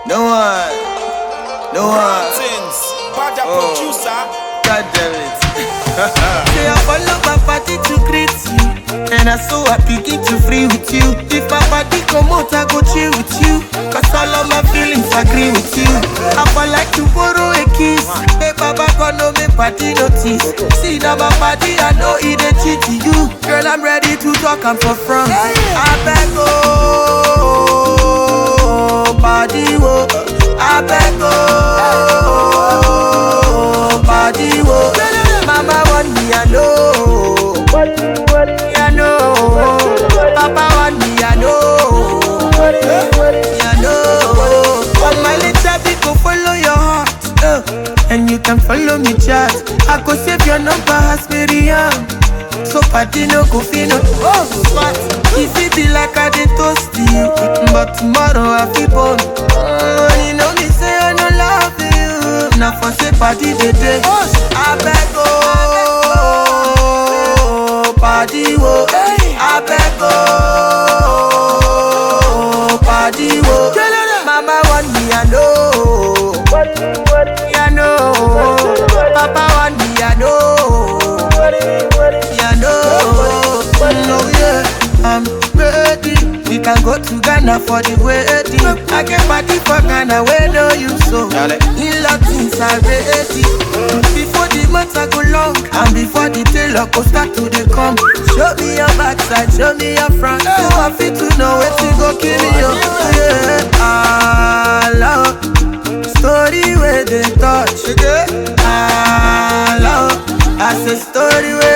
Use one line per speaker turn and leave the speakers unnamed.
No one.
Things. Bad producer.
God damn it.
Say I follow my party to greet you, and I so happy get to free with you. If my party come out, I go chill with you, cause all of my feelings agree with you. I would like to borrow a kiss. Hey Baba, gonna make party notice. See now my party, I know it ain't cheat to you. Girl, I'm ready to talk, I'm for front. I beg oh, body wo. I beg oh, body wo. Mama want me, I know. I know. Papa want me, I know. I know. All my little people follow your heart, and you can follow me, chat. I go save your number as Miriam. So party no go feel no. Oh, but if it be like I did toast you, but tomorrow I feel born. You know me say I no love you. Now for say party the day. I beg oh, party wo. I beg oh, party wo. Mama want me, I know. I know. Papa want me, I know. No, yeah, I'm ready. We can go to Ghana for the wedding. I can party for Ghana where no you so. In Latins are ready. Before the months I go long, and before the tailor go start to the come. Show me your backside, show me your front. So I fit to know where to go kill you. Yeah, I love story where they touch. I love, I say story where